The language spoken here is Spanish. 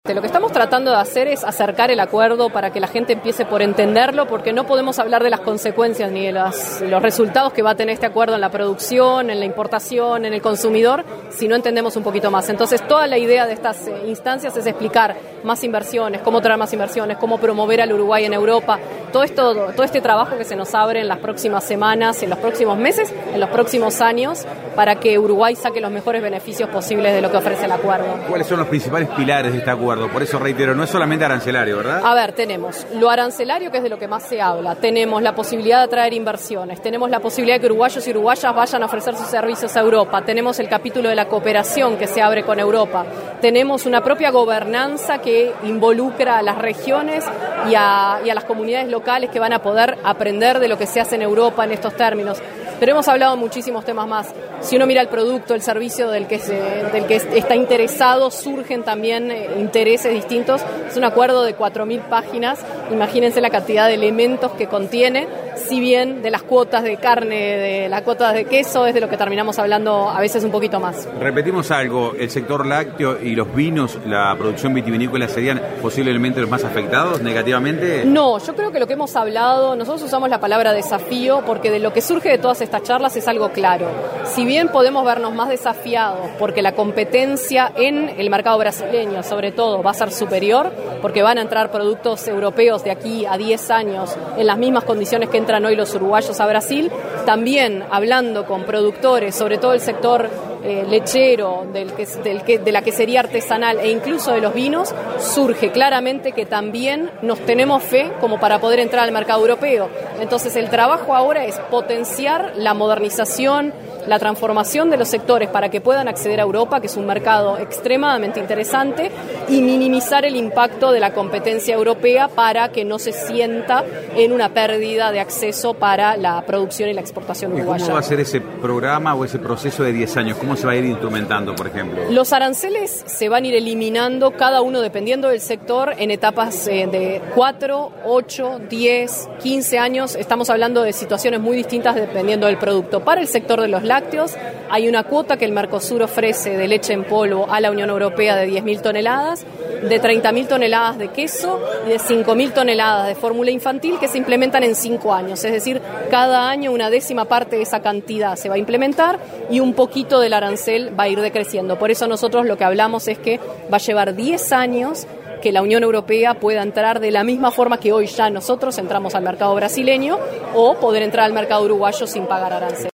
Lo que estamos tratando de hacer es acercar el acuerdo para que la gente empiece por entenderlo, porque no podemos hablar de las consecuencias ni de los resultados que va a tener este acuerdo en la producción, en la importación, en el consumidor, si no entendemos un poquito más. Entonces, toda la idea de estas instancias es explicar más inversiones, cómo traer más inversiones, cómo promover al Uruguay en Europa, todo este trabajo que se nos abre en las próximas semanas, en los próximos meses, en los próximos años, para que Uruguay saque los mejores beneficios posibles de lo que ofrece el acuerdo. ¿Cuáles son los principales pilares de este acuerdo? Por eso reitero, no es solamente arancelario, ¿verdad? A ver, tenemos lo arancelario, que es de lo que más se habla, tenemos la posibilidad de atraer inversiones, tenemos la posibilidad de que uruguayos y uruguayas vayan a ofrecer sus servicios a Europa, tenemos el capítulo de la cooperación que se abre con Europa, tenemos una propia gobernanza que involucra a las regiones y a las comunidades locales que van a poder aprender de lo que se hace en Europa en estos términos. Pero hemos hablado de muchísimos temas más. Si uno mira el producto, el servicio del que está interesado, surgen también intereses distintos. Es un acuerdo de 4.000 páginas. Imagínense la cantidad de elementos que contiene. Si bien de las cuotas de carne, de las cuotas de queso, es de lo que terminamos hablando a veces un poquito más. Repetimos algo, el sector lácteo y los vinos, la producción vitivinícola, ¿serían posiblemente los más afectados negativamente? No, yo creo que lo que hemos hablado, nosotros usamos la palabra desafío, porque de lo que surge de todas estas charlas es algo claro. Si bien podemos vernos más desafiados, porque la competencia en el mercado brasileño, sobre todo, va a ser superior, porque van a entrar productos europeos de aquí a 10 años en las mismas condiciones que entran hoy los uruguayos a Brasil, también hablando con productores, sobre todo el sector lechero, de la quesería artesanal e incluso de los vinos, surge claramente que también nos tenemos fe como para poder entrar al mercado europeo. Entonces el trabajo ahora es potenciar la modernización, la transformación de los sectores para que puedan acceder a Europa, que es un mercado extremadamente interesante, y minimizar el impacto de la competencia europea para que no se sienta en una pérdida de acceso para la producción y la exportación uruguaya. ¿Cómo va a ser ese programa o ese proceso de 10 años? ¿Cómo se va a ir instrumentando, por ejemplo? Los aranceles se van a ir eliminando, cada uno dependiendo del sector, en etapas de 4, 8, 10, 15 años. Estamos hablando de situaciones muy distintas dependiendo del producto. Para el sector de los lácteos hay una cuota que el Mercosur ofrece de leche en polvo a la Unión Europea de 10.000 toneladas, de 30.000 toneladas de queso y de 5.000 toneladas de fórmula infantil que se implementan en 5 años. Es decir, cada año una décima parte de esa cantidad se va a implementar y un poquito del arancel va a ir decreciendo. Por eso nosotros lo que hablamos es que va a llevar 10 años que la Unión Europea pueda entrar de la misma forma que hoy ya nosotros entramos al mercado brasileño, o poder entrar al mercado uruguayo sin pagar arancel.